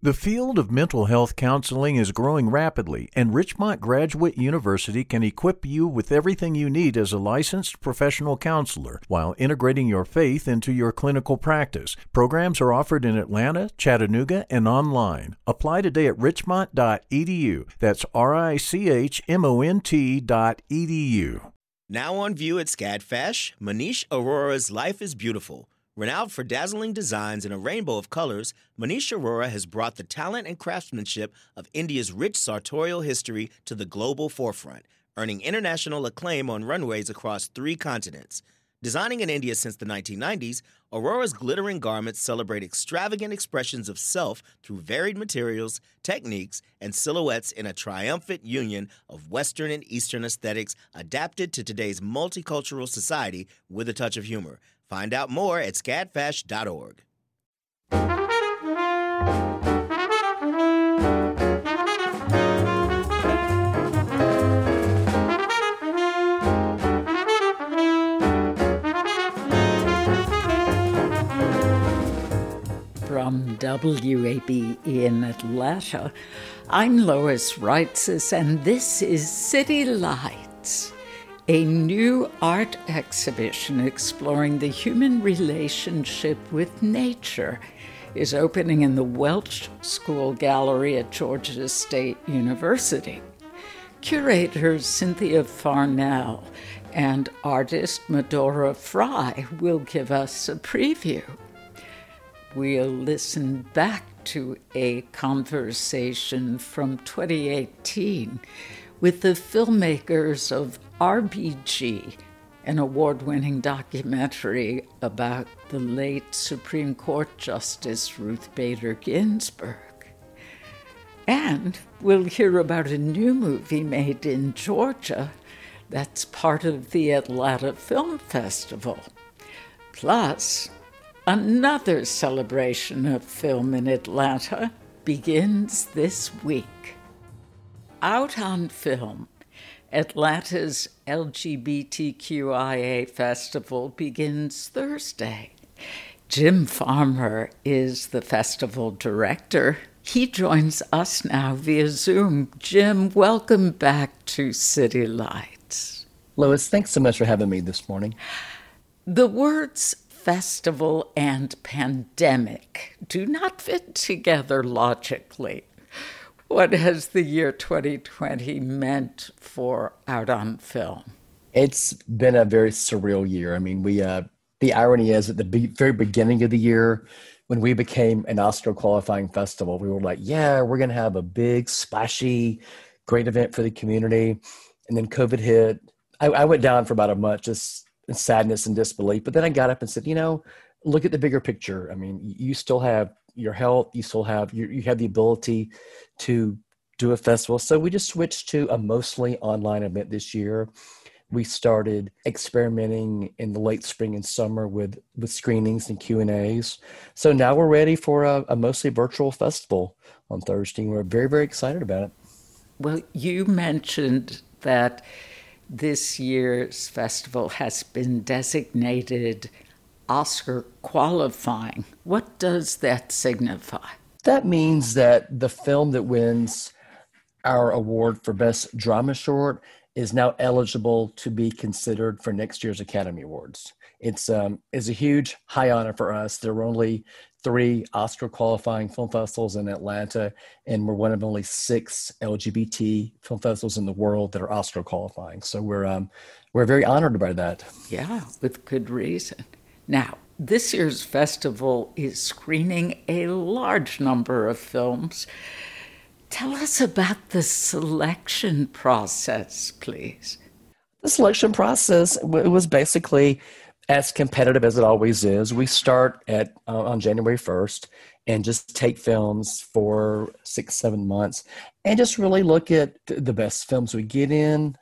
The field of mental health counseling is growing rapidly, and Richmont Graduate University can equip you with everything you need as a licensed professional counselor while integrating your faith into your clinical practice. Programs are offered in Atlanta, Chattanooga, and online. Apply today at richmont.edu. That's richmont.edu. Now on view at SCADFesh, Manish Arora's Life is Beautiful. Renowned for dazzling designs in a rainbow of colors, Manish Arora has brought the talent and craftsmanship of India's rich sartorial history to the global forefront, earning international acclaim on runways across 3 continents. Designing in India since the 1990s, Aurora's glittering garments celebrate extravagant expressions of self through varied materials, techniques, and silhouettes in a triumphant union of Western and Eastern aesthetics adapted to today's multicultural society with a touch of humor. Find out more at scadfash.org. From WABE in Atlanta, I'm Lois Reitzes, and this is City Lights, a new art exhibition exploring the human relationship with nature is opening in the Welch School Gallery at Georgia State University. Curator Cynthia Farnell and artist Medora Fry will give us a preview. We'll listen back to a conversation from 2018 with the filmmakers of RBG, an award-winning documentary about the late Supreme Court Justice Ruth Bader Ginsburg. And we'll hear about a new movie made in Georgia that's part of the Atlanta Film Festival. Plus, another celebration of film in Atlanta begins this week. Out on Film, Atlanta's LGBTQIA festival begins Thursday. Jim Farmer is the festival director. He joins us now via Zoom. Jim, welcome back to City Lights. Lois, thanks so much for having me this morning. The words festival and pandemic do not fit together logically. What has the year 2020 meant for Out on Film? It's been a very surreal year. I mean, the irony is at the very beginning of the year, when we became an Oscar qualifying festival, we were like, yeah, we're going to have a big, splashy, great event for the community. And then COVID hit. I went down for about a month, just in sadness and disbelief. But then I got up and said, look at the bigger picture. I mean, you still have your health, you still have, you have the ability to do a festival. So we just switched to a mostly online event this year. We started experimenting in the late spring and summer with screenings and Q&As. So now we're ready for a mostly virtual festival on Thursday. We're very, very excited about it. Well, you mentioned that this year's festival has been designated Oscar qualifying. What does that signify? That means that the film that wins our award for Best Drama Short is now eligible to be considered for next year's Academy Awards. It's a huge high honor for us. There are only 3 Oscar qualifying film festivals in Atlanta, and we're one of only 6 LGBT film festivals in the world that are Oscar qualifying. So we're very honored by that. Yeah, with good reason. Now, this year's festival is screening a large number of films. Tell us about the selection process, please. The selection process was basically as competitive as it always is. We start on January 1st and just take films for 6-7 months and just really look at the best films we get in.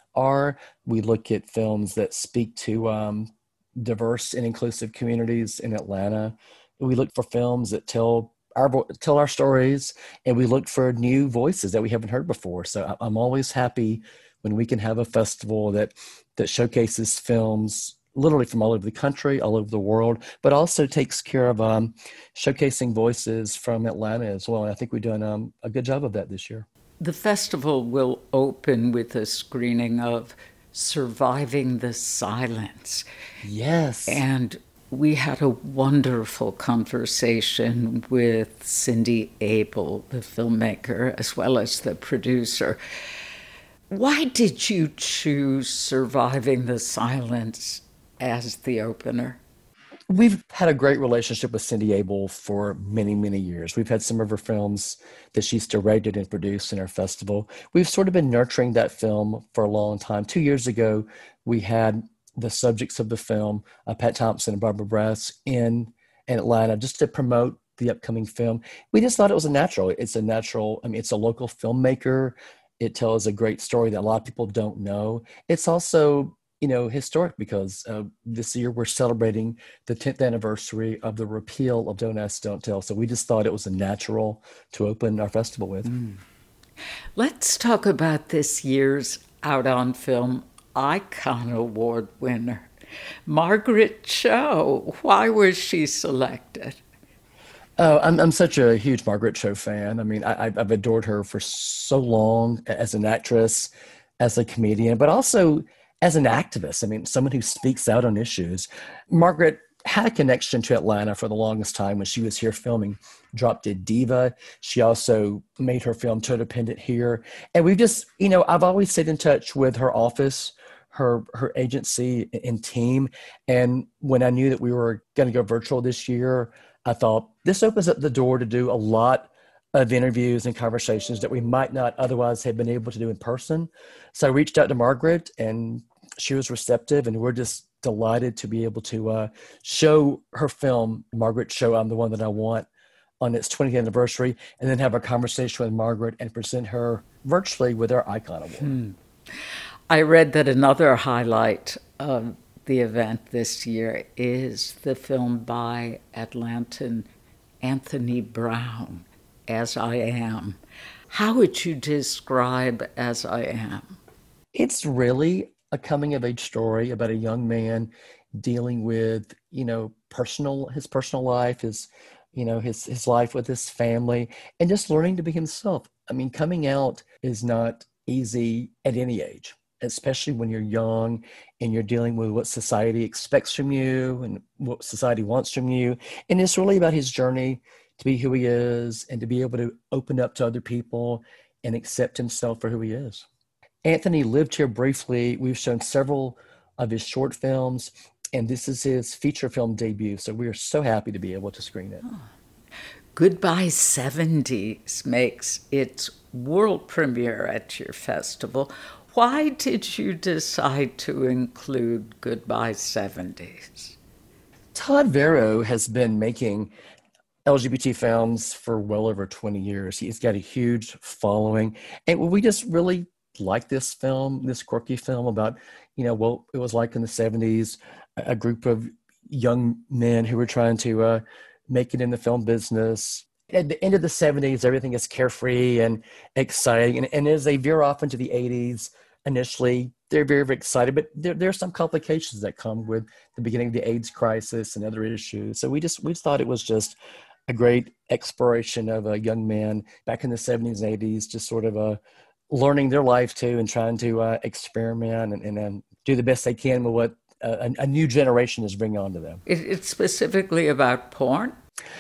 We look at films that speak to diverse and inclusive communities in Atlanta. We look for films that tell our stories, and we look for new voices that we haven't heard before. So I'm always happy when we can have a festival that showcases films literally from all over the country, all over the world, but also takes care of showcasing voices from Atlanta as well. And I think we've done a good job of that this year. The festival will open with a screening of Surviving the Silence. Yes. And we had a wonderful conversation with Cindy Abel, the filmmaker, as well as the producer. Why did you choose Surviving the Silence as the opener? We've had a great relationship with Cindy Abel for many, many years. We've had some of her films that she's directed and produced in our festival. We've sort of been nurturing that film for a long time. 2 years ago, we had the subjects of the film, Pat Thompson and Barbara Brass, in Atlanta just to promote the upcoming film. We just thought it was it's a local filmmaker. It tells a great story that a lot of people don't know. It's also historic because this year we're celebrating the 10th anniversary of the repeal of Don't Ask, Don't Tell. So we just thought it was a natural to open our festival with. Let's talk about this year's Out on Film Icon Award winner, Margaret Cho. Why was she selected? Oh, I'm such a huge Margaret Cho fan. I mean, I've adored her for so long as an actress, as a comedian, but also as an activist. I mean, someone who speaks out on issues. Margaret had a connection to Atlanta for the longest time when she was here filming Drop Dead Diva. She also made her film Codependent here. And we've just, I've always stayed in touch with her office, her agency and team. And when I knew that we were going to go virtual this year, I thought this opens up the door to do a lot of interviews and conversations that we might not otherwise have been able to do in person. So I reached out to Margaret and she was receptive, and we're just delighted to be able to show her film, Margaret Cho, I'm the One That I Want, on its 20th anniversary, and then have a conversation with Margaret and present her virtually with our Icon Award. I read that another highlight of the event this year is the film by Atlantan Anthony Brown, As I Am. How would you describe As I Am? It's really a coming-of-age story about a young man dealing with, his personal life, his life with his family, and just learning to be himself. I mean, coming out is not easy at any age, especially when you're young and you're dealing with what society expects from you and what society wants from you. And it's really about his journey to be who he is and to be able to open up to other people and accept himself for who he is. Anthony lived here briefly. We've shown several of his short films, and this is his feature film debut. So we are so happy to be able to screen it. Goodbye 70s makes its world premiere at your festival. Why did you decide to include Goodbye 70s? Todd Vero has been making LGBT films for well over 20 years. He's got a huge following. And we just really like this film, this quirky film about, what it was like in the 70s, a group of young men who were trying to make it in the film business. At the end of the 70s, everything is carefree and exciting. And as they veer off into the 80s, initially, they're very, very excited. But there are some complications that come with the beginning of the AIDS crisis and other issues. So we thought it was just a great exploration of a young man back in the 70s and 80s, just sort of learning their life too and trying to experiment and do the best they can with what a new generation is bringing onto them. It's specifically about porn?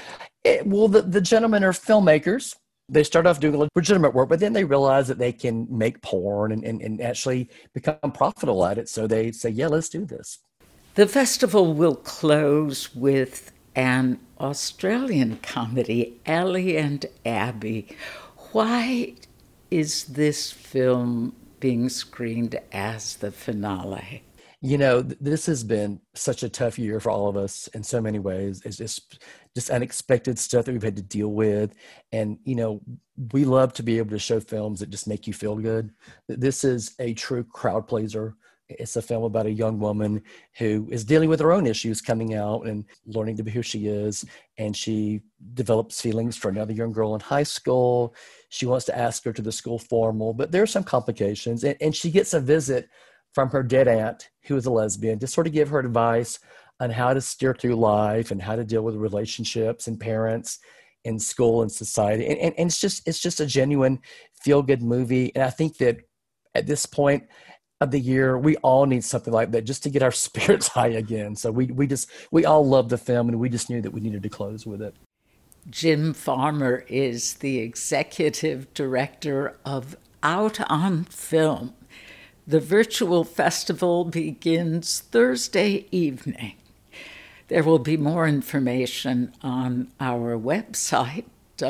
The gentlemen are filmmakers. They start off doing legitimate work, but then they realize that they can make porn and actually become profitable at it. So they say, yeah, let's do this. The festival will close with an Australian comedy, Ellie and Abby. Why is this film being screened as the finale? This has been such a tough year for all of us in so many ways. It's just unexpected stuff that we've had to deal with. And, we love to be able to show films that just make you feel good. This is a true crowd pleaser. It's a film about a young woman who is dealing with her own issues coming out and learning to be who she is. And she develops feelings for another young girl in high school. She wants to ask her to the school formal, but there are some complications. And she gets a visit from her dead aunt, who was a lesbian, to sort of give her advice on how to steer through life and how to deal with relationships and parents and school and society. And it's just a genuine feel-good movie. And I think that at this point of the year, we all need something like that just to get our spirits high again. So we all love the film, and we just knew that we needed to close with it. Jim Farmer is the executive director of Out on Film. The virtual festival begins Thursday evening. There will be more information on our website,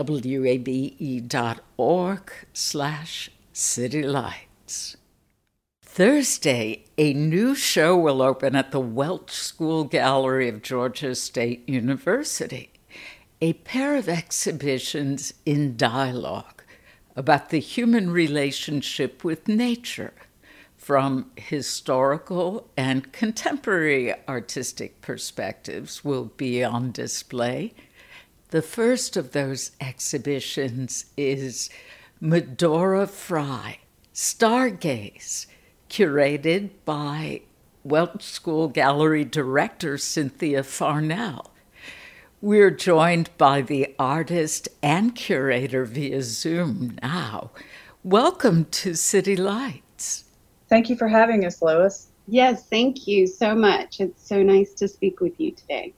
wabe.org/citylights. Thursday, a new show will open at the Welch School Gallery of Georgia State University. A pair of exhibitions in dialogue about the human relationship with nature, from historical and contemporary artistic perspectives, will be on display. The first of those exhibitions is Medora Fry, Stargaze, curated by Welch School Gallery director Cynthia Farnell. We're joined by the artist and curator via Zoom now. Welcome to City Lights. Thank you for having us, Lois. Yes, thank you so much. It's so nice to speak with you today.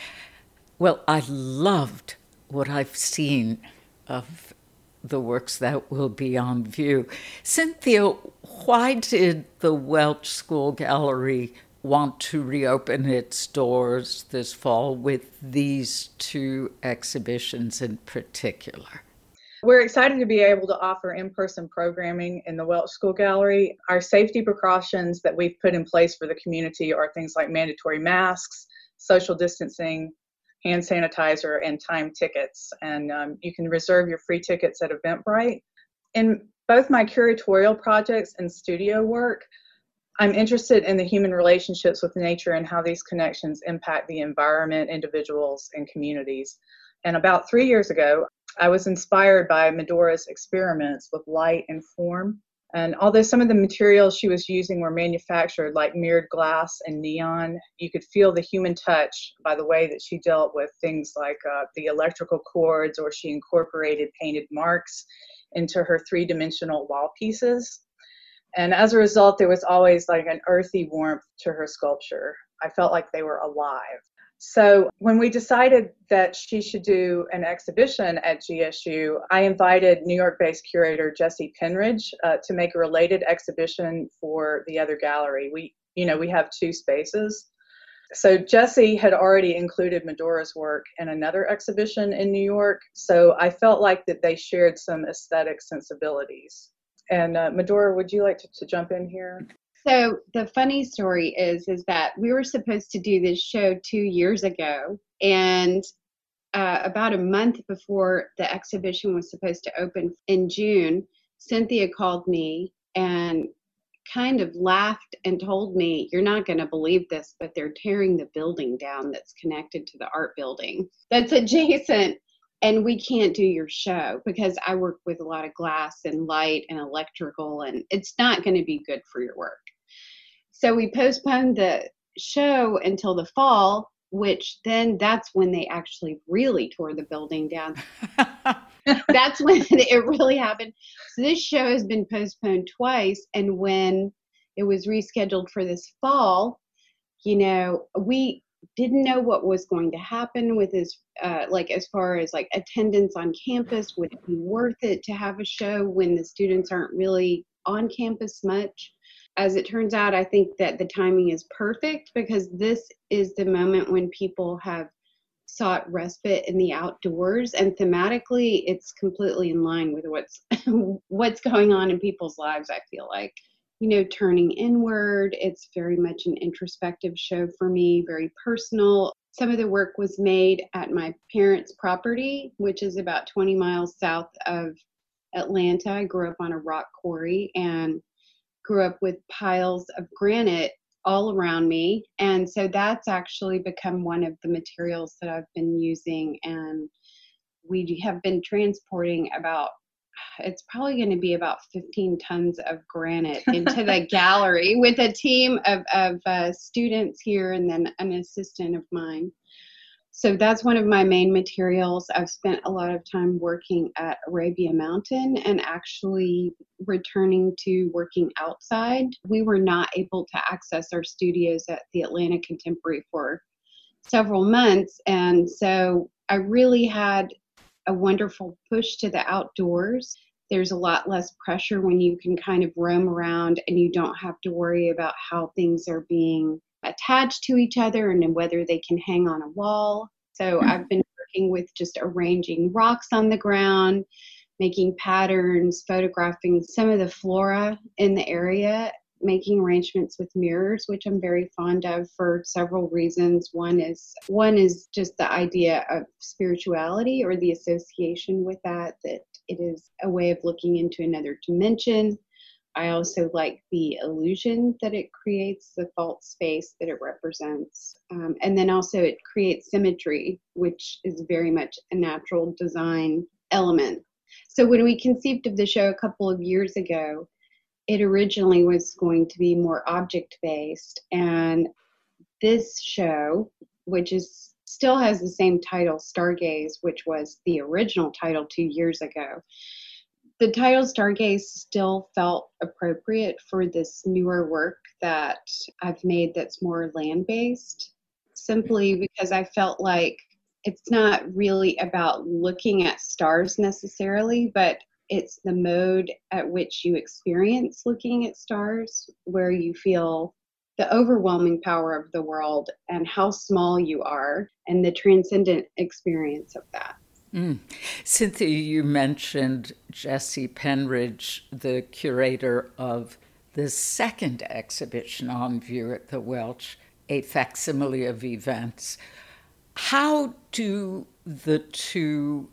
Well, I loved what I've seen of the works that will be on view. Cynthia, why did the Welch School Gallery want to reopen its doors this fall with these two exhibitions in particular? We're excited to be able to offer in-person programming in the Welch School Gallery. Our safety precautions that we've put in place for the community are things like mandatory masks, social distancing, hand sanitizer, and timed tickets. And you can reserve your free tickets at Eventbrite. In both my curatorial projects and studio work, I'm interested in the human relationships with nature and how these connections impact the environment, individuals, and communities. And about 3 years ago, I was inspired by Medora's experiments with light and form. And although some of the materials she was using were manufactured like mirrored glass and neon, you could feel the human touch by the way that she dealt with things like the electrical cords, or she incorporated painted marks into her three-dimensional wall pieces. And as a result, there was always like an earthy warmth to her sculpture. I felt like they were alive. So when we decided that she should do an exhibition at GSU, I invited New York-based curator Jesse Penridge to make a related exhibition for the other gallery. We have two spaces. So Jesse had already included Medora's work in another exhibition in New York. So I felt like that they shared some aesthetic sensibilities. And Medora, would you like to jump in here? So the funny story is that we were supposed to do this show 2 years ago, and about a month before the exhibition was supposed to open in June, Cynthia called me and kind of laughed and told me, "You're not going to believe this, but they're tearing the building down that's connected to the art building that's adjacent. And we can't do your show because I work with a lot of glass and light and electrical, and it's not going to be good for your work." So we postponed the show until the fall, which then that's when they actually really tore the building down. That's when it really happened. So this show has been postponed twice. And when it was rescheduled for this fall, we didn't know what was going to happen with this, as far as like attendance on campus. Would it be worth it to have a show when the students aren't really on campus much? As it turns out, I think that the timing is perfect because this is the moment when people have sought respite in the outdoors, and thematically it's completely in line with what's going on in people's lives. I feel like, turning inward. It's very much an introspective show for me, very personal. Some of the work was made at my parents' property, which is about 20 miles south of Atlanta. I grew up on a rock quarry and grew up with piles of granite all around me. And so that's actually become one of the materials that I've been using. And we have been transporting about it's probably going to be about 15 tons of granite into the gallery with a team of students here and then an assistant of mine. So that's one of my main materials. I've spent a lot of time working at Arabia Mountain and actually returning to working outside. We were not able to access our studios at the Atlanta Contemporary for several months. And so I really had a wonderful push to the outdoors. There's a lot less pressure when you can kind of roam around and you don't have to worry about how things are being attached to each other and whether they can hang on a wall. So I've been working with just arranging rocks on the ground, making patterns, photographing some of the flora in the area, making arrangements with mirrors, which I'm very fond of for several reasons. One is just the idea of spirituality or the association with that it is a way of looking into another dimension. I also like the illusion that it creates, the false space that it represents. And then also it creates symmetry, which is very much a natural design element. So when we conceived of the show a couple of years ago, it originally was going to be more object-based. And this show, which still has the same title, Stargaze, which was the original title 2 years ago, the title Stargaze still felt appropriate for this newer work that I've made that's more land-based, simply because I felt like it's not really about looking at stars necessarily, but it's the mode at which you experience looking at stars, where you feel the overwhelming power of the world and how small you are and the transcendent experience of that. Cynthia, you mentioned Jessie Penridge, the curator of the second exhibition on view at the Welch, A Facsimile of Events. How do the two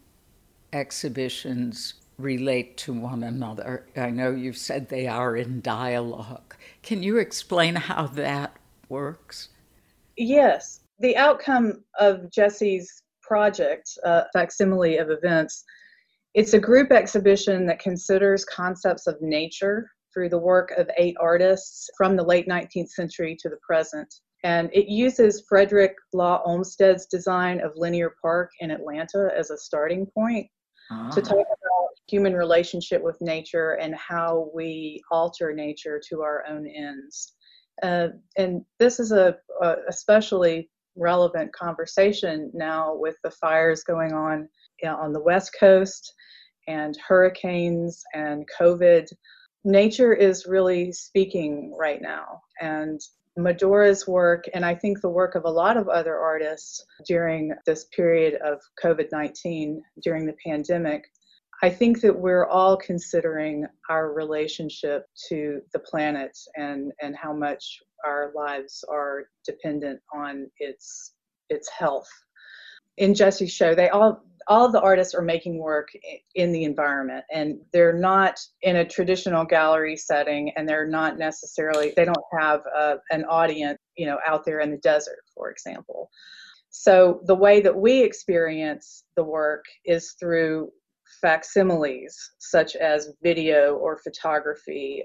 exhibitions relate to one another? I know you've said they are in dialogue. Can you explain how that works? Yes. The outcome of Jessie's project, Facsimile of Events, it's a group exhibition that considers concepts of nature through the work of 8 artists from the late 19th century to the present. And it uses Frederick Law Olmsted's design of Linear Park in Atlanta as a starting point to talk about human relationship with nature and how we alter nature to our own ends. And this is a especially relevant conversation now with the fires going on the West Coast and hurricanes and COVID. Nature is really speaking right now. And Medora's work, and I think the work of a lot of other artists during this period of COVID-19, during the pandemic, I think that we're all considering our relationship to the planet and how much our lives are dependent on its health. In Jessie's show, all of the artists are making work in the environment, and they're not in a traditional gallery setting, and they don't have an audience, out there in the desert, for example. So the way that we experience the work is through facsimiles, such as video photography,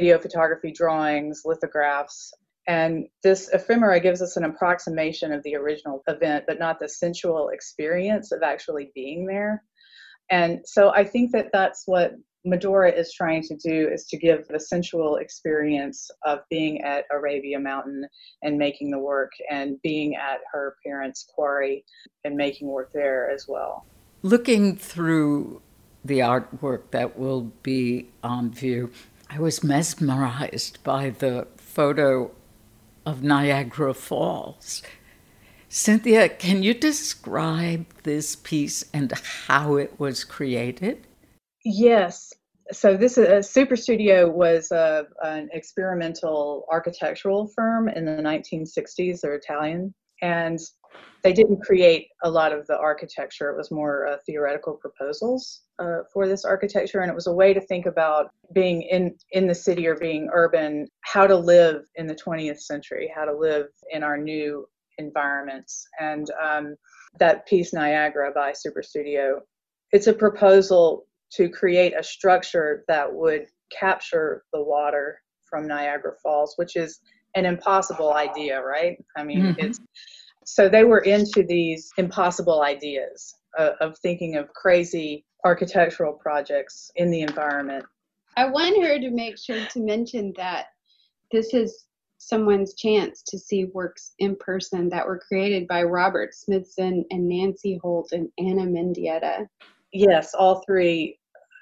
drawings, lithographs. And this ephemera gives us an approximation of the original event, but not the sensual experience of actually being there. And so I think that that's what Medora is trying to do, is to give the sensual experience of being at Arabia Mountain and making the work, and being at her parents' quarry and making work there as well. Looking through the artwork that will be on view, I was mesmerized by the photo of Niagara Falls. Cynthia, can you describe this piece and how it was created? Yes. So this Super Studio was an experimental architectural firm in the 1960s. They're Italian. And they didn't create a lot of the architecture. It was more theoretical proposals for this architecture. And it was a way to think about being in the city or being urban, how to live in the 20th century, how to live in our new environments. And that piece, Niagara by Super Studio, it's a proposal to create a structure that would capture the water from Niagara Falls, which is an impossible idea, right? I mean, it's so they were into these impossible ideas of thinking of crazy architectural projects in the environment. I want her to make sure to mention that this is someone's chance to see works in person that were created by Robert Smithson and Nancy Holt and Anna Mendieta. Yes, all three,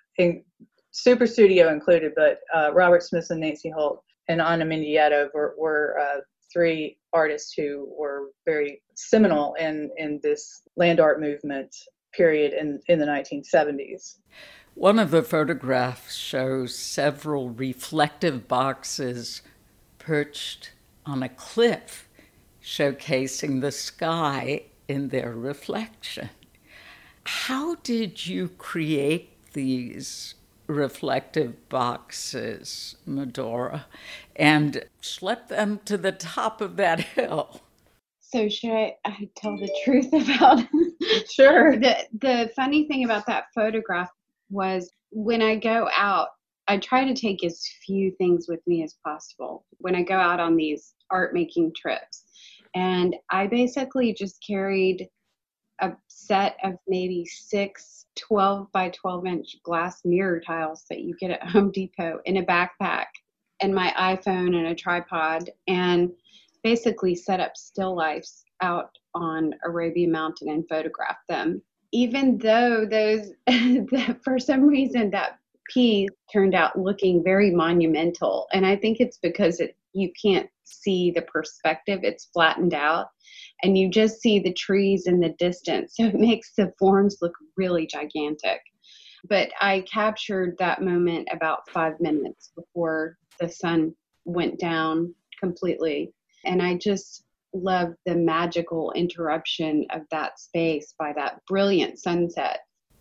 Super Studio included, but Robert Smithson, Nancy Holt, and Anna Mendieta were three artists who were very seminal in this land art movement period in the 1970s. One of the photographs shows several reflective boxes perched on a cliff, showcasing the sky in their reflection. How did you create these reflective boxes, Medora, and schlep them to the top of that hill? So should I tell the truth about Sure. The funny thing about that photograph was when I go out, I try to take as few things with me as possible when I go out on these art making trips. And I basically just carried a set of maybe 6 12 by 12 inch glass mirror tiles that you get at Home Depot in a backpack and my iPhone and a tripod, and basically set up still lifes out on Arabia Mountain and photograph them. Even though those, for some reason, that piece turned out looking very monumental. And I think it's because you can't see the perspective. It's flattened out and you just see the trees in the distance. So it makes the forms look really gigantic. But I captured that moment about 5 minutes before the sun went down completely. And I just love the magical interruption of that space by that brilliant sunset.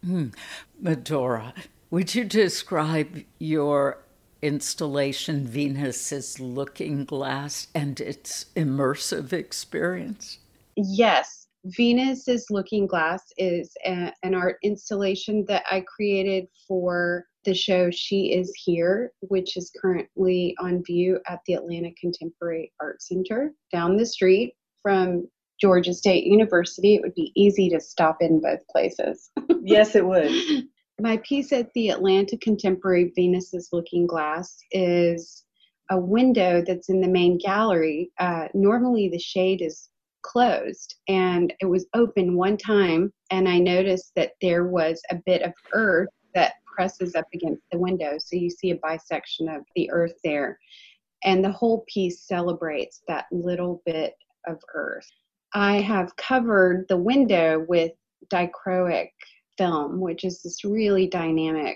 Medora, would you describe your installation, Venus's Looking Glass, and its immersive experience? Yes, Venus's Looking Glass is an art installation that I created for the show She Is Here, which is currently on view at the Atlanta Contemporary Art Center down the street from Georgia State University. It would be easy to stop in both places. Yes, it would. My piece at the Atlanta Contemporary, Venus's Looking Glass, is a window that's in the main gallery. Normally the shade is closed, and it was open one time, and I noticed that there was a bit of earth that presses up against the window. So you see a bisection of the earth there. And the whole piece celebrates that little bit of earth. I have covered the window with dichroic film, which is this really dynamic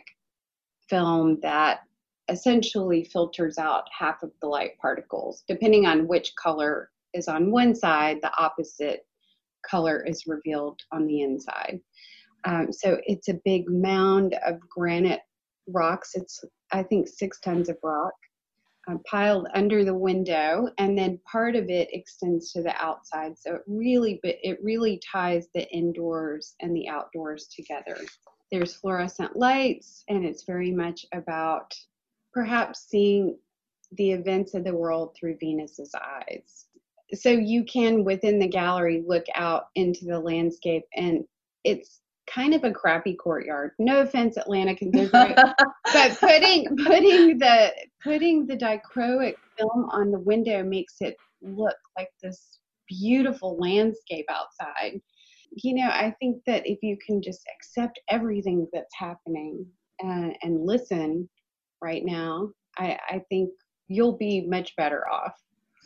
film that essentially filters out half of the light particles. Depending on which color is on one side, the opposite color is revealed on the inside. So it's a big mound of granite rocks. It's, I think, 6 tons of rock piled under the window, and then part of it extends to the outside. So it really ties the indoors and the outdoors together. There's fluorescent lights, and it's very much about perhaps seeing the events of the world through Venus's eyes. So you can, within the gallery, look out into the landscape, and it's kind of a crappy courtyard. No offense, Atlanta Contemporary, but putting the dichroic film on the window makes it look like this beautiful landscape outside. You know, I think that if you can just accept everything that's happening and listen right now, I think you'll be much better off.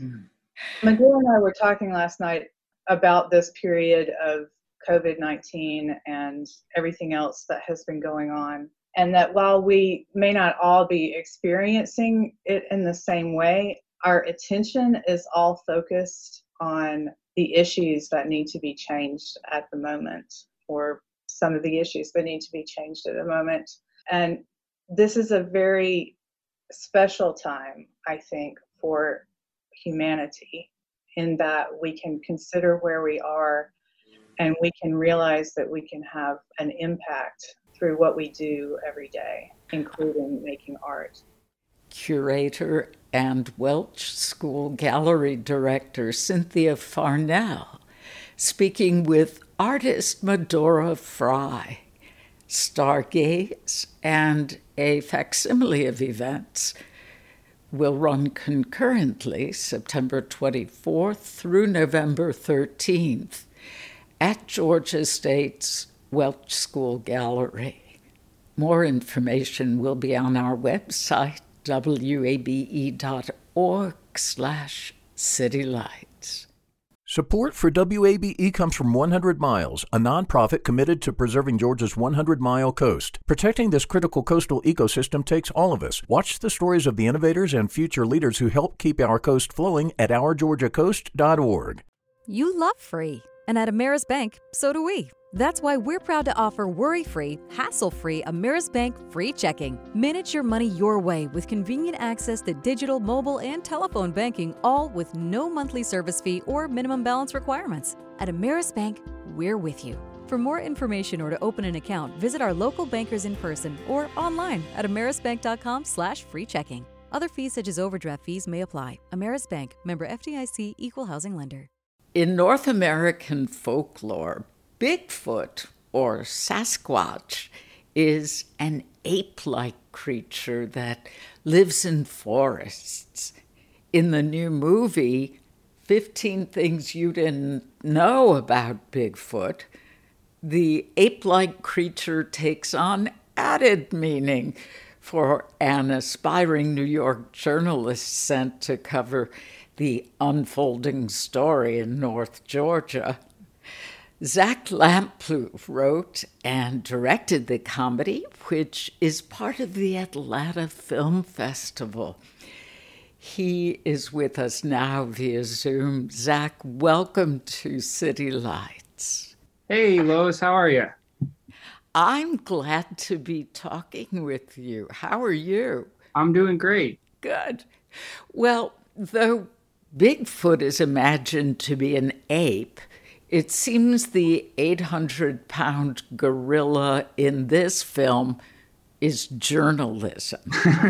Medora and I were talking last night about this period of COVID-19 and everything else that has been going on. And that while we may not all be experiencing it in the same way, our attention is all focused on the issues that need to be changed at the moment, or some of the issues that need to be changed at the moment. And this is a very special time, I think, for humanity, in that we can consider where we are and we can realize that we can have an impact through what we do every day, including making art. Curator and Welch School Gallery Director Cynthia Farnell, speaking with artist Medora Fry. Stargaze and a facsimile of events will run concurrently September 24th through November 13th at Georgia State's Welch School Gallery. More information will be on our website, wabe.org/citylights. Support for WABE comes from 100 Miles, a nonprofit committed to preserving Georgia's 100-mile coast. Protecting this critical coastal ecosystem takes all of us. Watch the stories of the innovators and future leaders who help keep our coast flowing at ourgeorgiacoast.org. You love free, and at Ameris Bank, so do we. That's why we're proud to offer worry-free, hassle-free Ameris Bank free checking. Manage your money your way with convenient access to digital, mobile, and telephone banking, all with no monthly service fee or minimum balance requirements. At Ameris Bank, we're with you. For more information or to open an account, visit our local bankers in person or online at amerisbank.com/free checking. Other fees such as overdraft fees may apply. Ameris Bank, member FDIC, equal housing lender. In North American folklore, Bigfoot, or Sasquatch, is an ape-like creature that lives in forests. In the new movie, 15 Things You Didn't Know About Bigfoot, the ape-like creature takes on added meaning for an aspiring New York journalist sent to cover the unfolding story in North Georgia. Zach Lamplugh wrote and directed the comedy, which is part of the Atlanta Film Festival. He is with us now via Zoom. Zach, welcome to City Lights. Hey, Lois, how are you? I'm glad to be talking with you. How are you? I'm doing great. Good. Well, though Bigfoot is imagined to be an ape, it seems the 800-pound gorilla in this film is journalism.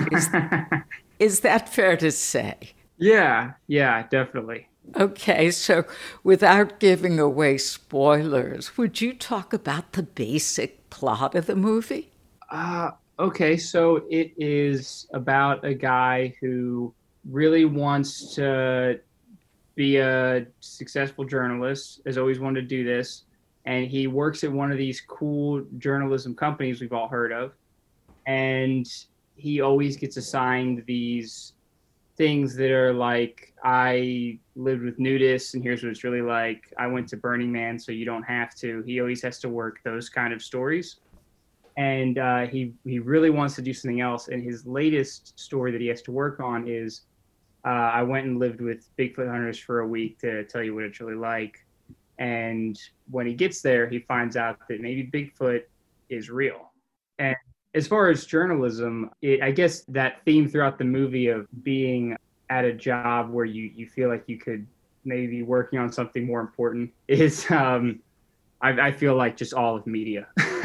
Is that fair to say? Yeah, definitely. Okay, so without giving away spoilers, would you talk about the basic plot of the movie? Okay, so it is about a guy who really wants to be a successful journalist, has always wanted to do this, and he works at one of these cool journalism companies we've all heard of, and he always gets assigned these things that are like, I lived with nudists and here's what it's really like, I went to Burning Man so you don't have to. He always has to work those kind of stories, and he really wants to do something else, and his latest story that he has to work on is I went and lived with Bigfoot hunters for a week to tell you what it's really like. And when he gets there, he finds out that maybe Bigfoot is real. And as far as journalism, I guess that theme throughout the movie of being at a job where you feel like you could maybe be working on something more important is, I feel like, just all of media.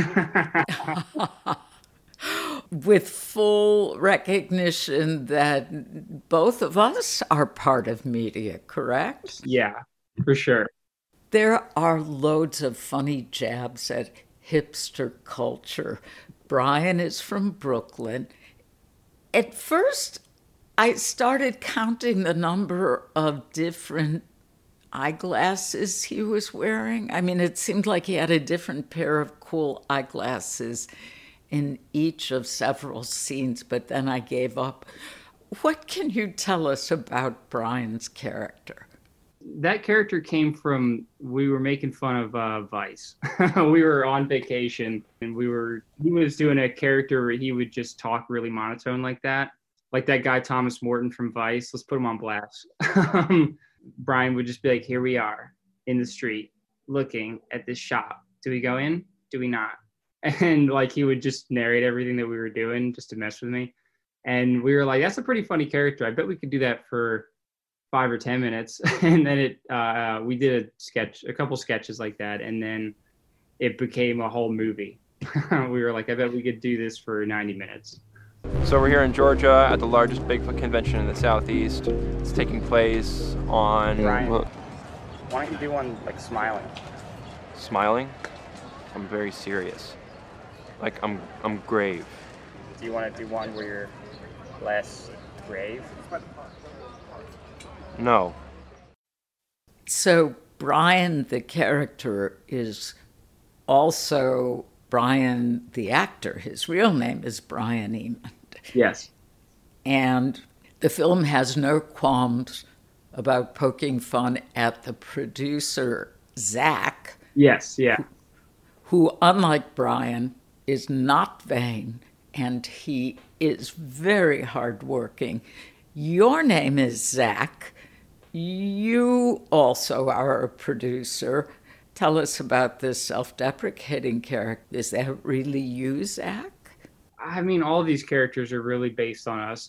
With full recognition that both of us are part of media, correct? Yeah, for sure. There are loads of funny jabs at hipster culture. Brian is from Brooklyn. At first, I started counting the number of different eyeglasses he was wearing. I mean, it seemed like he had a different pair of cool eyeglasses in each of several scenes, but then I gave up. What can you tell us about Brian's character? That character came from, we were making fun of Vice. We were on vacation and he was doing a character where he would just talk really monotone like that guy Thomas Morton from Vice. Let's put him on blast. Brian would just be like, here we are in the street looking at this shop. Do we go in? Do we not? And like he would just narrate everything that we were doing just to mess with me. And we were like, that's a pretty funny character. I bet we could do that for 5 or 10 minutes. And then we did a couple sketches like that. And then it became a whole movie. We were like, I bet we could do this for 90 minutes. So we're here in Georgia at the largest Bigfoot convention in the Southeast. It's taking place on... Ryan, why don't you do one like smiling? Smiling? I'm very serious. Like I'm grave. Do you want to do one where you're less grave? No. So Brian, the character, is also Brian, the actor. His real name is Brian Emond. Yes. And the film has no qualms about poking fun at the producer, Zach. Yes, yeah. Who, unlike Brian, is not vain, and he is very hardworking. Your name is Zach. You also are a producer. Tell us about this self-deprecating character. Is that really you, Zach? I mean, all these characters are really based on us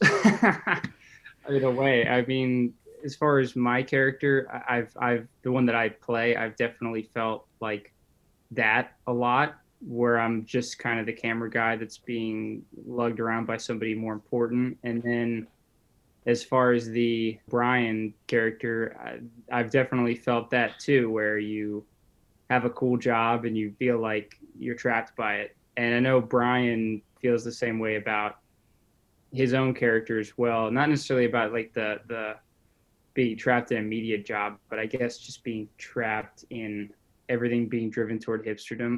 in a way. I mean, as far as my character, I've the one that I play, I've definitely felt like that a lot, where I'm just kind of the camera guy that's being lugged around by somebody more important. And then as far as the Brian character, I've definitely felt that too, where you have a cool job and you feel like you're trapped by it. And I know Brian feels the same way about his own character as well. Not necessarily about like the being trapped in a media job, but I guess just being trapped in everything being driven toward hipsterdom.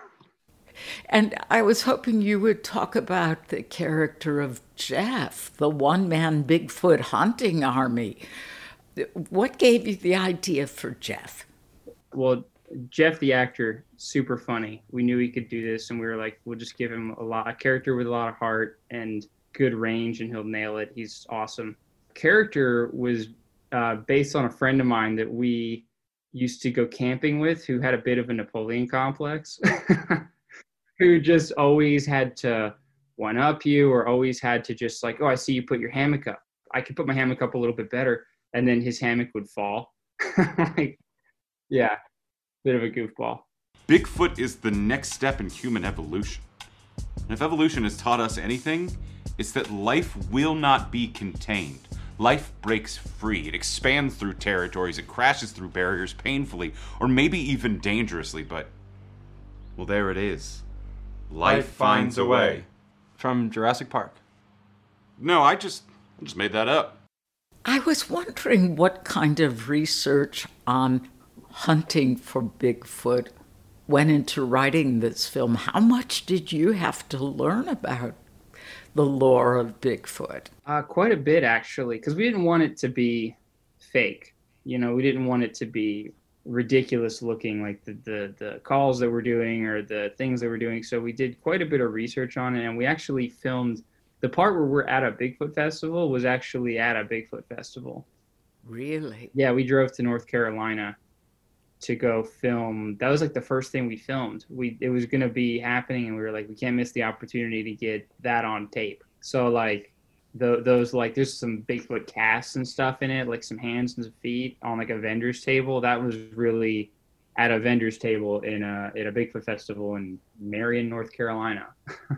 And I was hoping you would talk about the character of Jeff, the one-man Bigfoot hunting army. What gave you the idea for Jeff? Well, Jeff, the actor, super funny. We knew he could do this, and we were like, we'll just give him a character with a lot of heart and good range, and he'll nail it. He's awesome. Character was based on a friend of mine that we used to go camping with, who had a bit of a Napoleon complex, who just always had to one-up you, or always had to just like, oh, I see you put your hammock up. I could put my hammock up a little bit better, and then his hammock would fall. Like, yeah. Bit of a goofball. Bigfoot is the next step in human evolution. And if evolution has taught us anything, it's that life will not be contained. Life breaks free. It expands through territories. It crashes through barriers painfully, or maybe even dangerously, but, well, there it is. Life finds a way. From Jurassic Park. No, I just made that up. I was wondering what kind of research on hunting for Bigfoot went into writing this film. How much did you have to learn about the lore of Bigfoot? Quite a bit, actually, because we didn't want it to be fake. You know, we didn't want it to be ridiculous looking, like the calls that we're doing or the things that we're doing. So we did quite a bit of research on it, and we actually filmed the part where we're at a Bigfoot festival was actually at a Bigfoot festival. Really? Yeah, we drove to North Carolina to go film. That was like the first thing we filmed. It was going to be happening, and we were like, we can't miss the opportunity to get that on tape. So like those, like, there's some Bigfoot casts and stuff in it, like some hands and some feet on like a vendor's table. That was really at a vendor's table at a Bigfoot festival in Marion, North Carolina.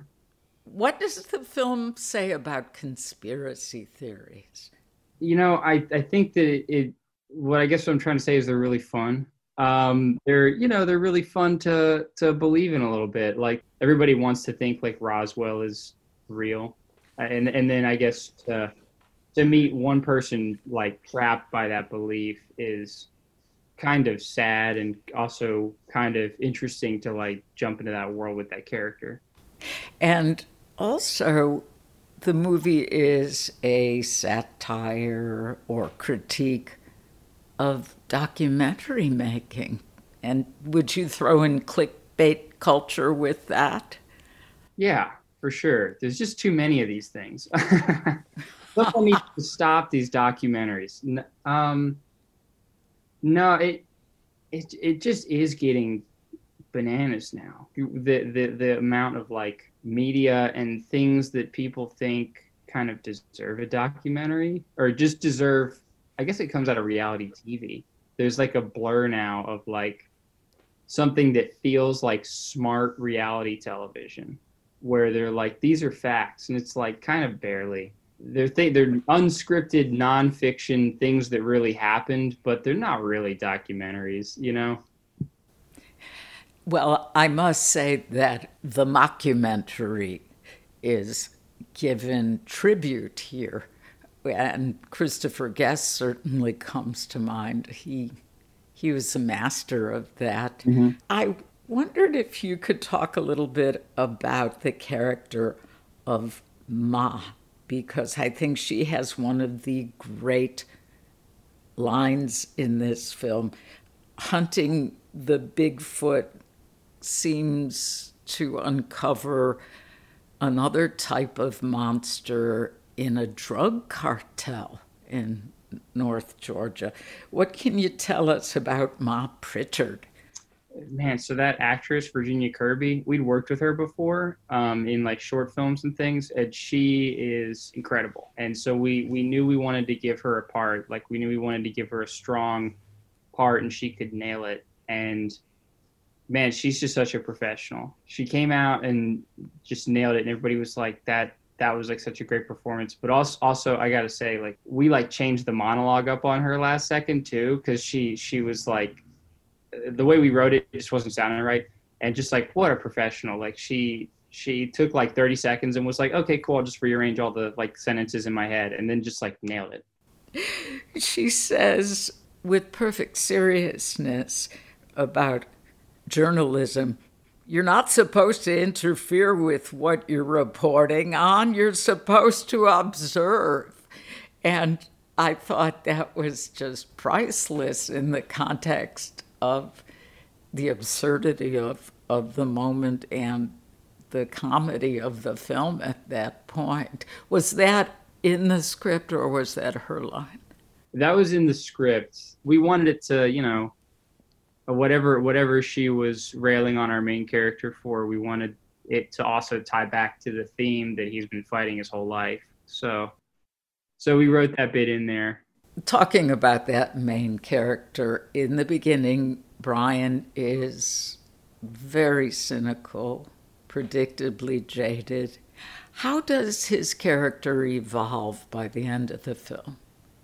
What does the film say about conspiracy theories? You know, I think that what I guess what I'm trying to say is they're really fun. They're really fun to believe in a little bit. Like, everybody wants to think like Roswell is real. And then I guess to meet one person like trapped by that belief is kind of sad, and also kind of interesting to like jump into that world with that character. And also, the movie is a satire or critique of documentary making. And would you throw in clickbait culture with that? Yeah, for sure. There's just too many of these things. People need to stop these documentaries. No, it just is getting bananas now. The amount of like media and things that people think kind of deserve a documentary, or just deserve, I guess it comes out of reality TV. There's like a blur now of like something that feels like smart reality television, where they're like, these are facts, and it's like kind of barely. They're unscripted nonfiction things that really happened, but they're not really documentaries, you know? Well, I must say that the mockumentary is given tribute here, and Christopher Guest certainly comes to mind. He was a master of that. Mm-hmm. I wondered if you could talk a little bit about the character of Ma, because I think she has one of the great lines in this film. Hunting the Bigfoot seems to uncover another type of monster in a drug cartel in North Georgia. What can you tell us about Ma Pritchard? Man, so that actress, Virginia Kirby, we'd worked with her before in like short films and things, and she is incredible. And so we knew we wanted to give her a part, like we knew we wanted to give her a strong part and she could nail it. And man, she's just such a professional. She came out and just nailed it, and everybody was like, that was like such a great performance. But also I gotta say, like, we like changed the monologue up on her last second too, because she was like, the way we wrote it just wasn't sounding right. And just like, what a professional. Like she took like 30 seconds and was like, okay, cool, I'll just rearrange all the like sentences in my head, and then just like nailed it. She says with perfect seriousness about journalism, you're not supposed to interfere with what you're reporting on. You're supposed to observe. And I thought that was just priceless in the context of the absurdity of the moment and the comedy of the film at that point. Was that in the script, or was that her line? That was in the script. We wanted it to, you know, whatever she was railing on our main character for, we wanted it to also tie back to the theme that he's been fighting his whole life. So we wrote that bit in there. Talking about that main character, in the beginning, Brian is very cynical, predictably jaded. How does his character evolve by the end of the film?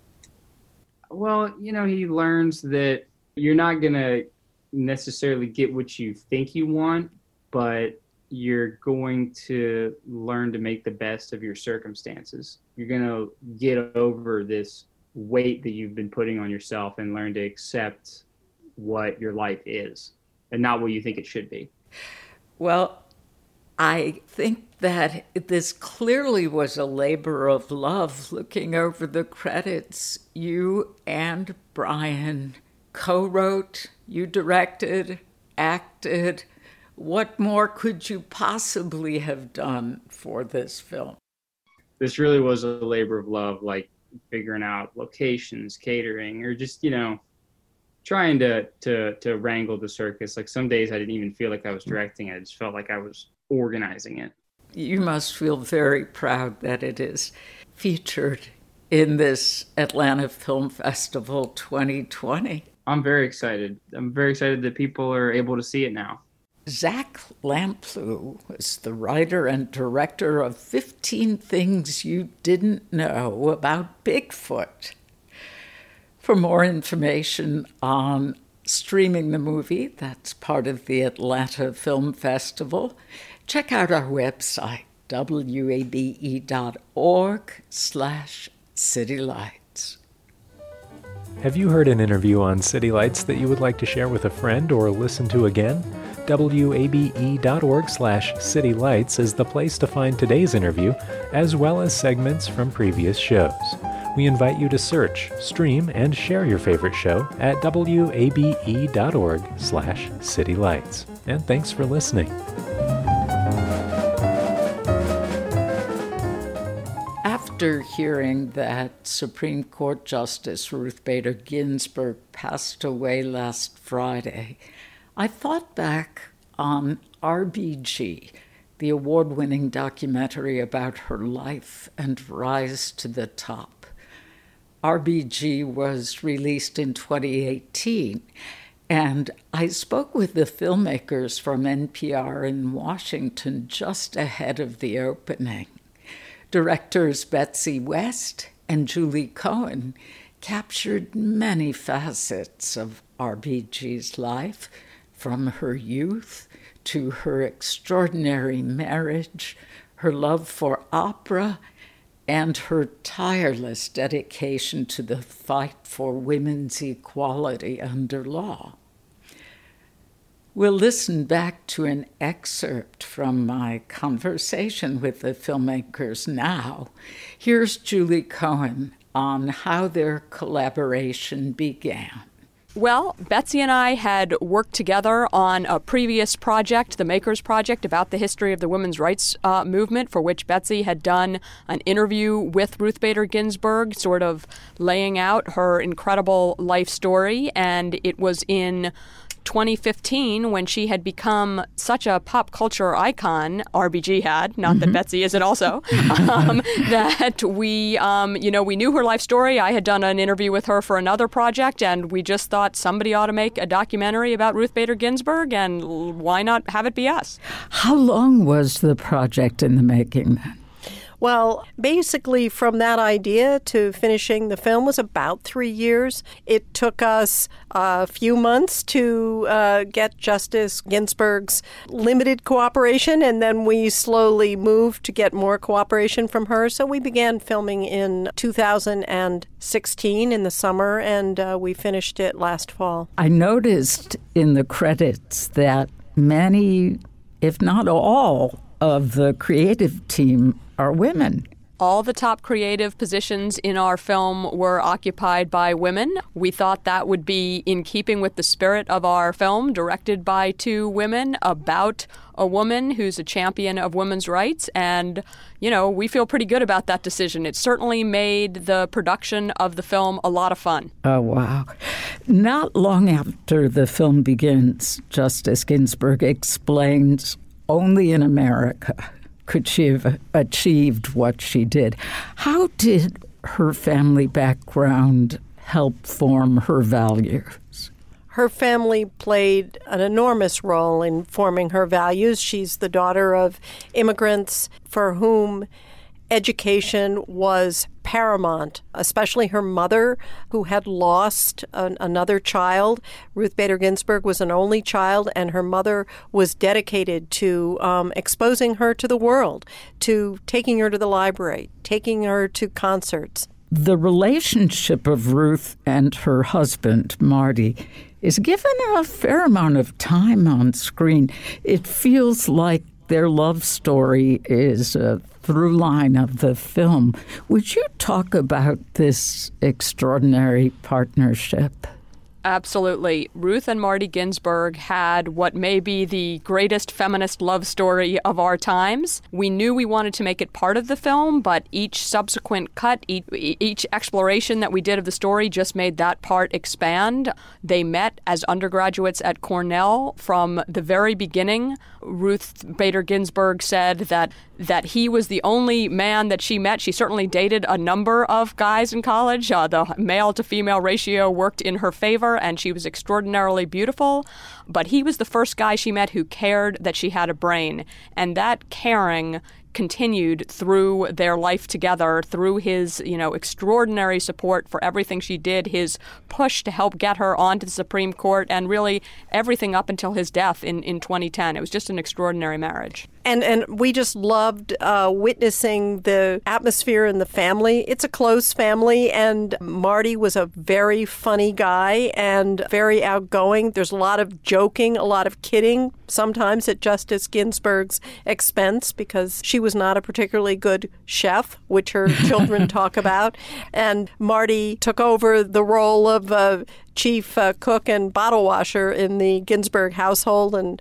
Well, you know, he learns that you're not going to necessarily get what you think you want, but you're going to learn to make the best of your circumstances. You're going to get over this weight that you've been putting on yourself and learn to accept what your life is and not what you think it should be. Well, I think that this clearly was a labor of love. Looking over the credits, you and Brian co-wrote, you directed, acted. What more could you possibly have done for this film? This really was a labor of love, like figuring out locations, catering, or just, you know, trying to wrangle the circus. Like some days I didn't even feel like I was directing it. I just felt like I was organizing it. You must feel very proud that it is featured in this Atlanta Film Festival 2020. I'm very excited. I'm very excited that people are able to see it now. Zach Lamplugh was the writer and director of 15 Things You Didn't Know About Bigfoot. For more information on streaming the movie, that's part of the Atlanta Film Festival, check out our website, wabe.org/citylights. Have you heard an interview on City Lights that you would like to share with a friend or listen to again? wabe.org/citylights is the place to find today's interview, as well as segments from previous shows. We invite you to search, stream, and share your favorite show at wabe.org/citylights. And thanks for listening. After hearing that Supreme Court Justice Ruth Bader Ginsburg passed away last Friday, I thought back on RBG, the award-winning documentary about her life and rise to the top. RBG was released in 2018, And I spoke with the filmmakers from NPR in Washington just ahead of the opening. Directors Betsy West and Julie Cohen captured many facets of RBG's life, from her youth to her extraordinary marriage, her love for opera, and her tireless dedication to the fight for women's equality under law. We'll listen back to an excerpt from my conversation with the filmmakers now. Here's Julie Cohen on how their collaboration began. Well, Betsy and I had worked together on a previous project, the Makers Project, about the history of the women's rights movement, for which Betsy had done an interview with Ruth Bader Ginsburg, sort of laying out her incredible life story. And it was in 2015, when she had become such a pop culture icon, RBG had, not that Betsy isn't also, that we knew her life story. I had done an interview with her for another project, and we just thought somebody ought to make a documentary about Ruth Bader Ginsburg, and why not have it be us? How long was the project in the making then? Well, basically from that idea to finishing the film was about 3 years. It took us a few months to get Justice Ginsburg's limited cooperation, and then we slowly moved to get more cooperation from her. So we began filming in 2016 in the summer, and we finished it last fall. I noticed in the credits that many, if not all, of the creative team are women. All the top creative positions in our film were occupied by women. We thought that would be in keeping with the spirit of our film, directed by two women, about a woman who's a champion of women's rights. And, we feel pretty good about that decision. It certainly made the production of the film a lot of fun. Oh, wow. Not long after the film begins, Justice Ginsburg explains only in America could she have achieved what she did. How did her family background help form her values? Her family played an enormous role in forming her values. She's the daughter of immigrants for whom education was paramount, especially her mother, who had lost another child. Ruth Bader Ginsburg was an only child, and her mother was dedicated to exposing her to the world, to taking her to the library, taking her to concerts. The relationship of Ruth and her husband, Marty, is given a fair amount of time on screen. It feels like their love story is a through line of the film. Would you talk about this extraordinary partnership? Absolutely. Ruth and Marty Ginsburg had what may be the greatest feminist love story of our times. We knew we wanted to make it part of the film, but each subsequent cut, each exploration that we did of the story just made that part expand. They met as undergraduates at Cornell from the very beginning. Ruth Bader Ginsburg said that he was the only man that she met. She certainly dated a number of guys in college. The male-to-female ratio worked in her favor, and she was extraordinarily beautiful. But he was the first guy she met who cared that she had a brain. And that caring continued through their life together, through his, extraordinary support for everything she did, his push to help get her onto the Supreme Court, and really everything up until his death in 2010. It was just an extraordinary marriage. And we just loved witnessing the atmosphere in the family. It's a close family, and Marty was a very funny guy and very outgoing. There's a lot of joking, a lot of kidding, sometimes at Justice Ginsburg's expense, because she was not a particularly good chef, which her children talk about. And Marty took over the role of chief cook and bottle washer in the Ginsburg household. And,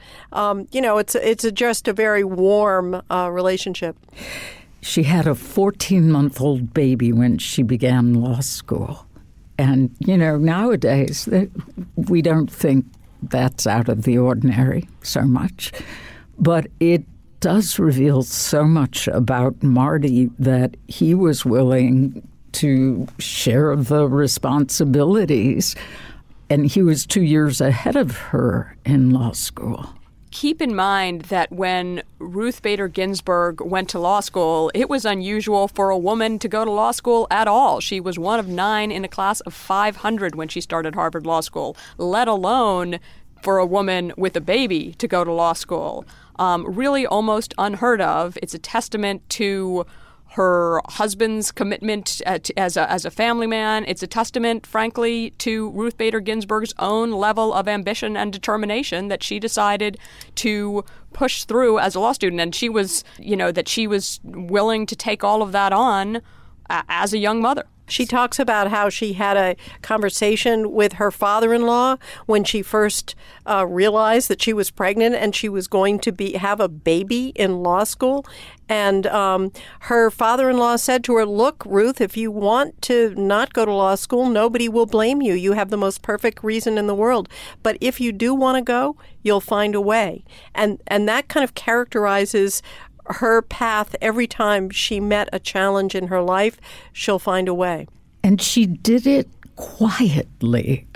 it's just a very warm relationship. She had a 14-month-old baby when she began law school. And, nowadays we don't think that's out of the ordinary so much. But it does reveal so much about Marty that he was willing to share the responsibilities and he was 2 years ahead of her in law school. Keep in mind that when Ruth Bader Ginsburg went to law school, it was unusual for a woman to go to law school at all. She was one of 9 in a class of 500 when she started Harvard Law School, let alone for a woman with a baby to go to law school. Really almost unheard of. It's a testament to her husband's commitment as a family man. It's a testament, frankly, to Ruth Bader Ginsburg's own level of ambition and determination that she decided to push through as a law student. And she was, that she was willing to take all of that on as a young mother. She talks about how she had a conversation with her father-in-law when she first realized that she was pregnant and she was going to have a baby in law school. And her father-in-law said to her, "Look, Ruth, if you want to not go to law school, nobody will blame you. You have the most perfect reason in the world. But if you do want to go, you'll find a way." And that kind of characterizes her path. Every time she met a challenge in her life, she'll find a way. And she did it quietly.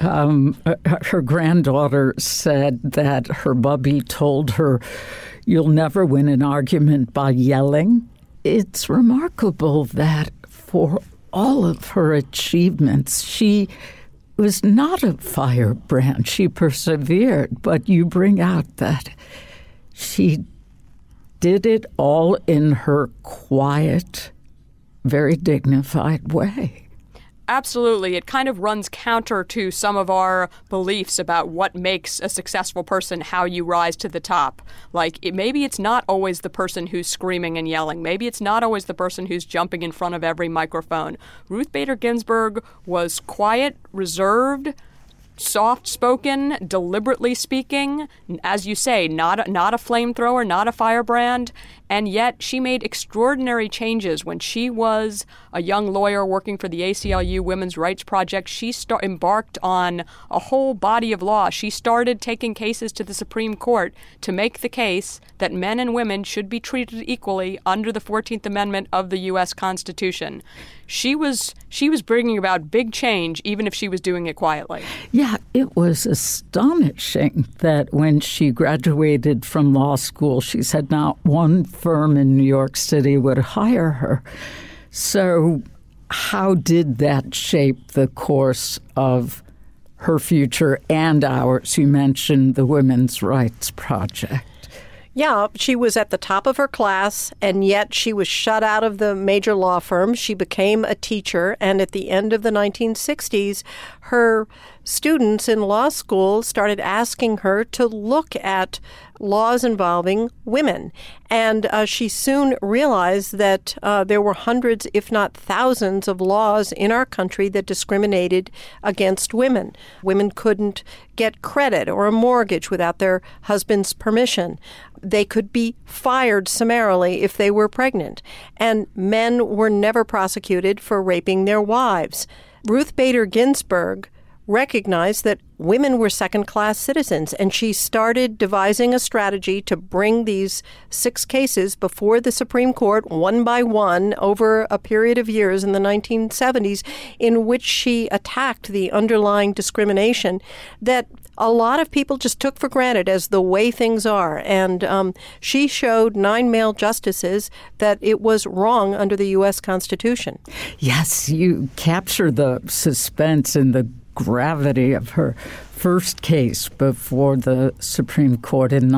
Her granddaughter said that her bubby told her, "You'll never win an argument by yelling." It's remarkable that for all of her achievements, she was not a firebrand. She persevered, but you bring out that she did it all in her quiet, very dignified way. Absolutely. It kind of runs counter to some of our beliefs about what makes a successful person, how you rise to the top. Maybe it's not always the person who's screaming and yelling. Maybe it's not always the person who's jumping in front of every microphone. Ruth Bader Ginsburg was quiet, reserved, soft-spoken, deliberately speaking, as you say, not a flamethrower, not a firebrand, and yet she made extraordinary changes. When she was a young lawyer working for the ACLU Women's Rights Project, she embarked on a whole body of law. She started taking cases to the Supreme Court to make the case that men and women should be treated equally under the 14th Amendment of the U.S. Constitution. She was bringing about big change, even if she was doing it quietly. Yeah, it was astonishing that when she graduated from law school, she said not one firm in New York City would hire her. So how did that shape the course of her future and ours? You mentioned the Women's Rights Project. Yeah, she was at the top of her class, and yet she was shut out of the major law firms. She became a teacher, and at the end of the 1960s, her students in law school started asking her to look at laws involving women. And she soon realized that there were hundreds, if not thousands, of laws in our country that discriminated against women. Women couldn't get credit or a mortgage without their husband's permission. They could be fired summarily if they were pregnant. And men were never prosecuted for raping their wives. Ruth Bader Ginsburg recognized that women were second-class citizens, and she started devising a strategy to bring these 6 cases before the Supreme Court one by one over a period of years in the 1970s, in which she attacked the underlying discrimination that a lot of people just took for granted as the way things are. And she showed 9 male justices that it was wrong under the U.S. Constitution. Yes, you capture the suspense and the gravity of her first case before the Supreme Court in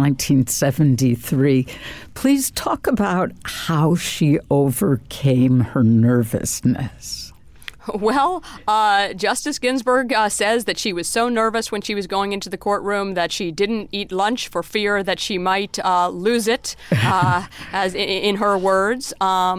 1973. Please talk about how she overcame her nervousness. Well, Justice Ginsburg says that she was so nervous when she was going into the courtroom that she didn't eat lunch for fear that she might lose it, as in her words.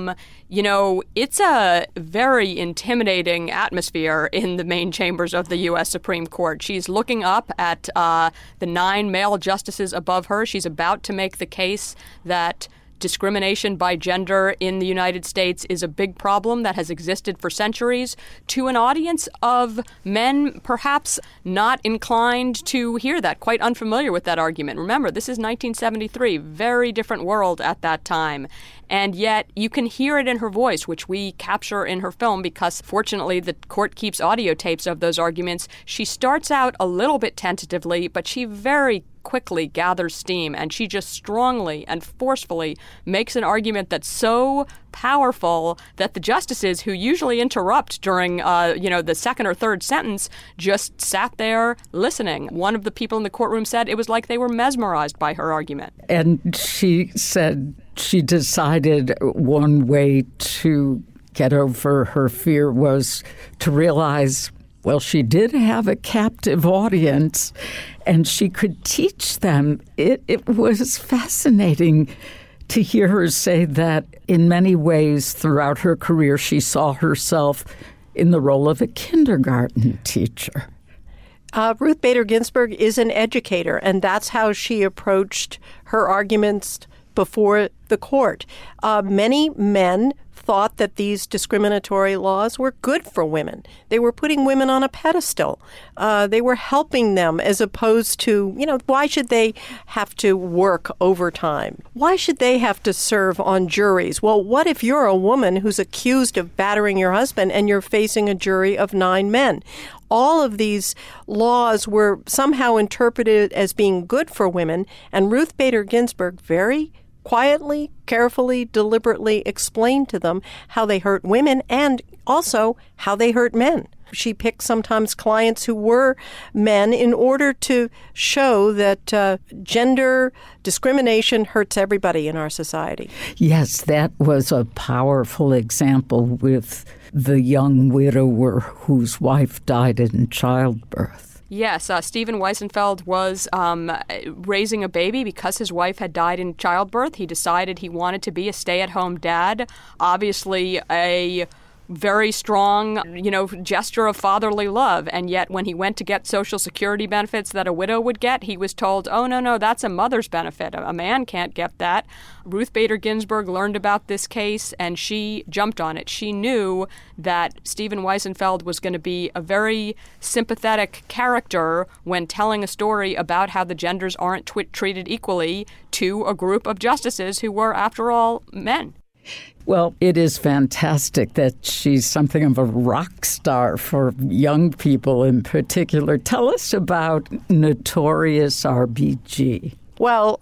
It's a very intimidating atmosphere in the main chambers of the U.S. Supreme Court. She's looking up at the 9 male justices above her. She's about to make the case that discrimination by gender in the United States is a big problem that has existed for centuries, to an audience of men perhaps not inclined to hear that, quite unfamiliar with that argument. Remember, this is 1973, very different world at that time. and yet you can hear it in her voice, which we capture in her film because fortunately the court keeps audio tapes of those arguments. She starts out a little bit tentatively, but she very quickly gathers steam, and she just strongly and forcefully makes an argument that's so powerful that the justices, who usually interrupt during the second or third sentence, just sat there listening. One of the people in the courtroom said it was like they were mesmerized by her argument. And she said she decided one way to get over her fear was to realize, well, she did have a captive audience, and she could teach them. It was fascinating to hear her say that in many ways throughout her career, she saw herself in the role of a kindergarten teacher. Ruth Bader Ginsburg is an educator, and that's how she approached her arguments before the court. Many men thought that these discriminatory laws were good for women. They were putting women on a pedestal. They were helping them as opposed to, why should they have to work overtime? Why should they have to serve on juries? Well, what if you're a woman who's accused of battering your husband and you're facing a jury of 9 men? All of these laws were somehow interpreted as being good for women, and Ruth Bader Ginsburg very quietly, carefully, deliberately explained to them how they hurt women and also how they hurt men. She picked sometimes clients who were men in order to show that gender discrimination hurts everybody in our society. Yes, that was a powerful example with the young widower whose wife died in childbirth. Yes, Stephen Wiesenfeld was raising a baby because his wife had died in childbirth. He decided he wanted to be a stay-at-home dad. Obviously, a very strong, gesture of fatherly love. And yet when he went to get Social Security benefits that a widow would get, he was told, oh, no, that's a mother's benefit. A man can't get that. Ruth Bader Ginsburg learned about this case, and she jumped on it. She knew that Stephen Wiesenfeld was going to be a very sympathetic character when telling a story about how the genders aren't treated equally to a group of justices who were, after all, men. Well, it is fantastic that she's something of a rock star for young people in particular. Tell us about Notorious RBG. Well,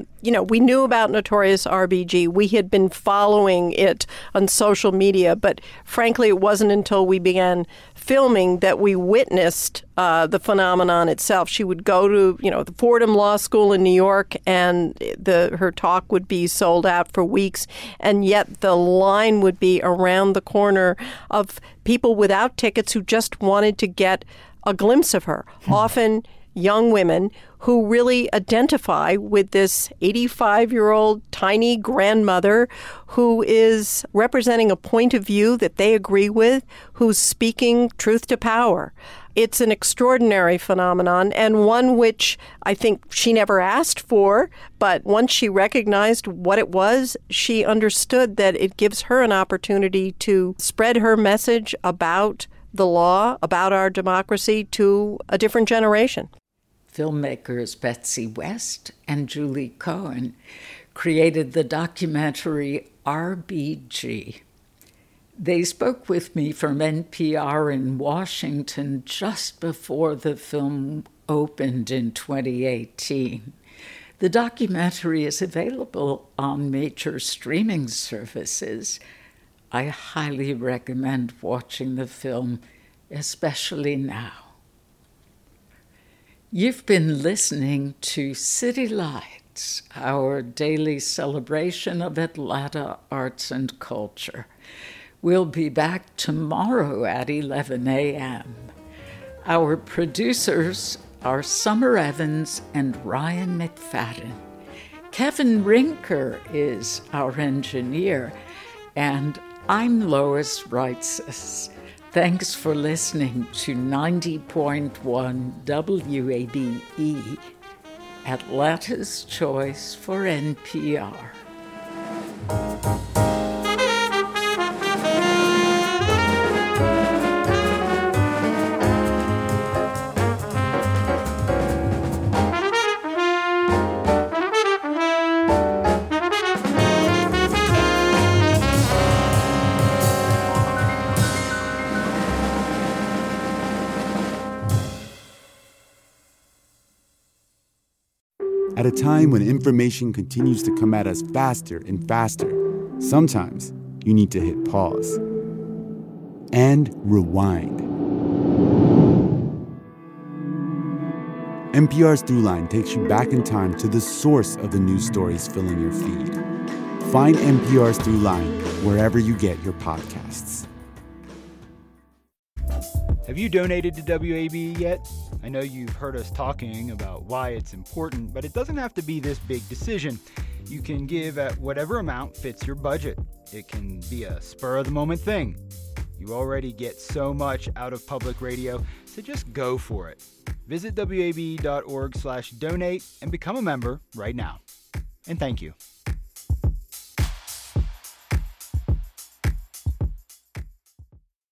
we knew about Notorious RBG. We had been following it on social media, but frankly, it wasn't until we began filming that we witnessed the phenomenon itself. She would go to, the Fordham Law School in New York, and her talk would be sold out for weeks, and yet the line would be around the corner of people without tickets who just wanted to get a glimpse of her. Often young women who really identify with this 85-year-old tiny grandmother who is representing a point of view that they agree with, who's speaking truth to power. It's an extraordinary phenomenon, and one which I think she never asked for, but once she recognized what it was, she understood that it gives her an opportunity to spread her message about the law, about our democracy, to a different generation. Filmmakers Betsy West and Julie Cohen created the documentary RBG. They spoke with me from NPR in Washington just before the film opened in 2018. The documentary is available on major streaming services. I highly recommend watching the film, especially now. You've been listening to City Lights, our daily celebration of Atlanta arts and culture. We'll be back tomorrow at 11 a.m. Our producers are Summer Evans and Ryan McFadden. Kevin Rinker is our engineer, and I'm Lois Reitzes. Thanks for listening to 90.1 WABE, Atlanta's Choice for NPR. At a time when information continues to come at us faster and faster, sometimes you need to hit pause and rewind. NPR's Throughline takes you back in time to the source of the news stories filling your feed. Find NPR's Throughline wherever you get your podcasts. Have you donated to WABE yet? I know you've heard us talking about why it's important, but it doesn't have to be this big decision. You can give at whatever amount fits your budget. It can be a spur-of-the-moment thing. You already get so much out of public radio, so just go for it. Visit wabe.org/donate and become a member right now. And thank you.